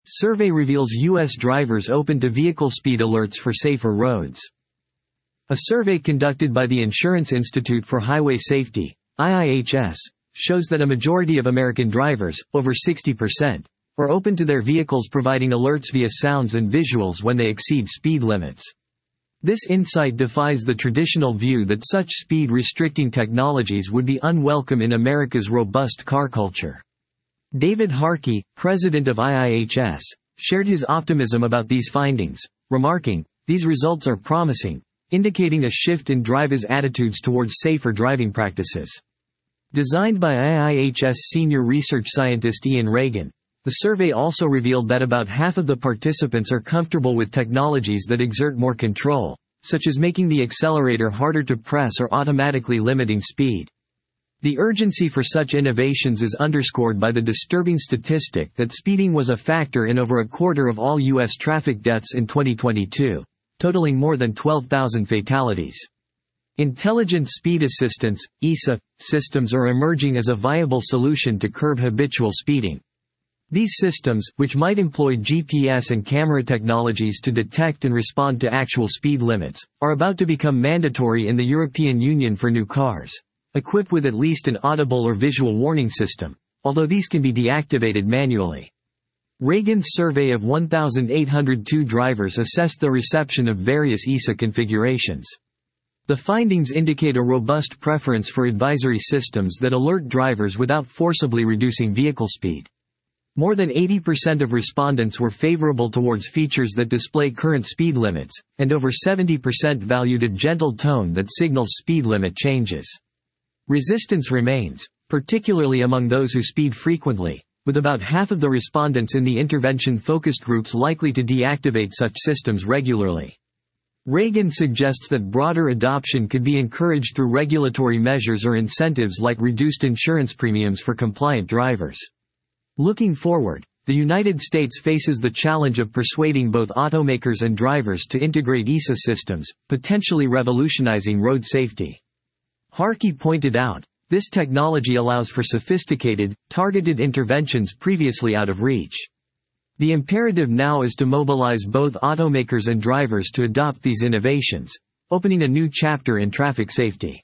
Survey reveals U.S. drivers open to vehicle speed alerts for safer roads. A survey conducted by the Insurance Institute for Highway Safety, IIHS, shows that a majority of American drivers, over 60%, are open to their vehicles providing alerts via sounds and visuals when they exceed speed limits. This insight defies the traditional view that such speed-restricting technologies would be unwelcome in America's robust car culture. David Harkey, president of IIHS, shared his optimism about these findings, remarking, "These results are promising, indicating a shift in drivers' attitudes towards safer driving practices." Designed by IIHS senior research scientist Ian Reagan, the survey also revealed that about half of the participants are comfortable with technologies that exert more control, such as making the accelerator harder to press or automatically limiting speed. The urgency for such innovations is underscored by the disturbing statistic that speeding was a factor in over a quarter of all U.S. traffic deaths in 2022, totaling more than 12,000 fatalities. Intelligent speed assistance, ISA, systems are emerging as a viable solution to curb habitual speeding. These systems, which might employ GPS and camera technologies to detect and respond to actual speed limits, are about to become mandatory in the European Union for new cars, equipped with at least an audible or visual warning system, although these can be deactivated manually. Reagan's survey of 1,802 drivers assessed the reception of various ISA configurations. The findings indicate a robust preference for advisory systems that alert drivers without forcibly reducing vehicle speed. More than 80% of respondents were favorable towards features that display current speed limits, and over 70% valued a gentle tone that signals speed limit changes. Resistance remains, particularly among those who speed frequently, with about half of the respondents in the intervention-focused groups likely to deactivate such systems regularly. Reagan suggests that broader adoption could be encouraged through regulatory measures or incentives like reduced insurance premiums for compliant drivers. Looking forward, the United States faces the challenge of persuading both automakers and drivers to integrate ISA systems, potentially revolutionizing road safety. Harkey pointed out, this technology allows for sophisticated, targeted interventions previously out of reach. The imperative now is to mobilize both automakers and drivers to adopt these innovations, opening a new chapter in traffic safety.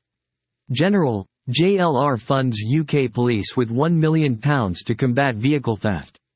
General JLR funds UK police with £1 million to combat vehicle theft.